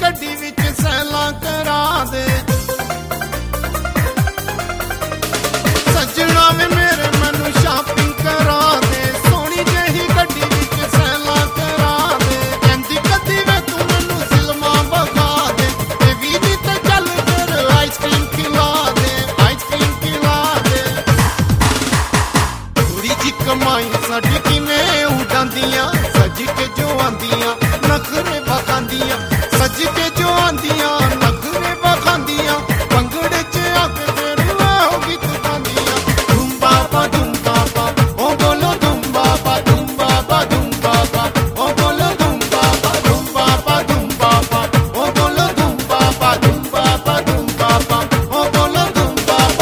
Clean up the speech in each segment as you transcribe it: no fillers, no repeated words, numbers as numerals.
गड्डी विच सैला करा दे। सजना वे मेरे मैनू शॉपिंग करा दे, सोहनी जही गड्डी विच सैला करा दे। कहंदी कदी वे तू मैनू फिल्मां विखा दे, ते वीदी ते चल फिर आइसक्रीम खिला दे, आइसक्रीम खिला दे। थोड़ी जी कमाई साडी किवें उडांदियां, सज के जो आंदियां नखरे वखांदियां, सज के जो आंदियां नखरे वखांदियां। भंगड़े च आके फिर आओ गीत गांदियां। धूम बाबा ओ बोलो धूम बाबा ओ बोलो धूम बाबा ओ बोलो धूम बाबा ओ बोलो धूम बाबा।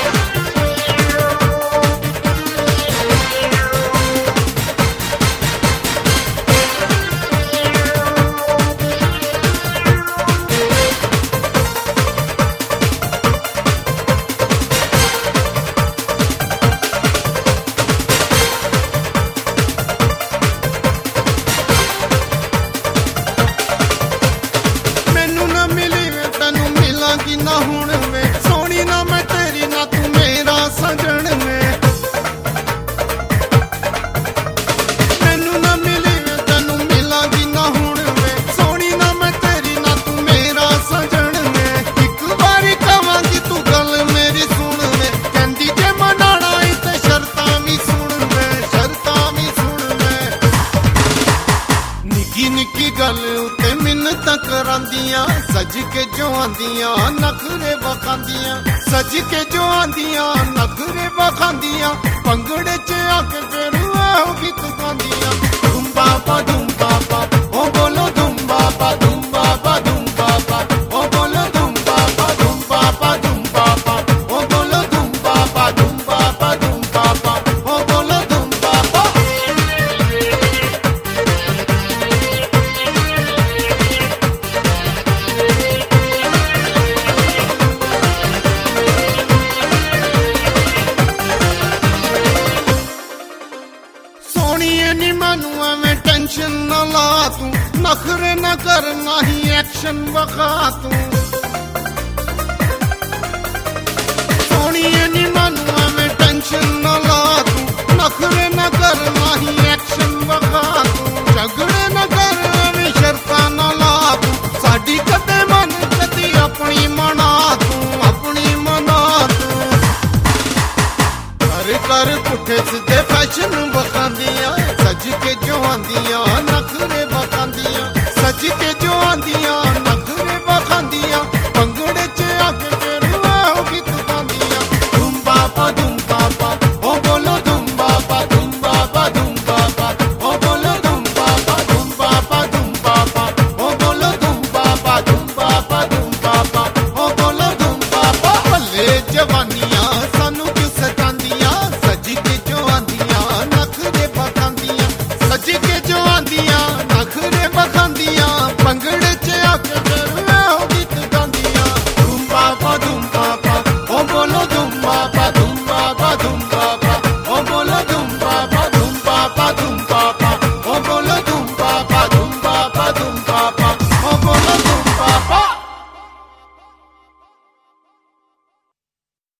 मैनू ना मिली वे तैनू मिलांगी ना हुण वे, सोहनी ना मैं तेरी ना तू मेरा सजन वे। मैनू ना मिली वे तैनू मिलांगी ना हुण वे, सोहनी ना मैं तेरी ना तू मेरा सजन वे। इक बारी कवांगी तू गल मेरी सुन वे, कहंदी जे मनाना ई ते शर्तां भी सुन वे, शर्तां भी सुन वे। निक्की निक्की गल उते मिन्नतां करांदियां, सज के जो आंदियां नखरे वखांदियां, सज के जो आंदियां नखरे वखांदियां। भंगड़े च आके फिर आओ गीत गांदियां। धूम बाबा ओ बोलो धूम बाबा ओ बोलो धूम बाबा ओ बोलो धूम बाबा ओ बोलो धूम बाबा। सोहणीए नी मैनू एवें टेंशन ना ला तू, नखरे ना कर ना ही एक्शन विखा तू।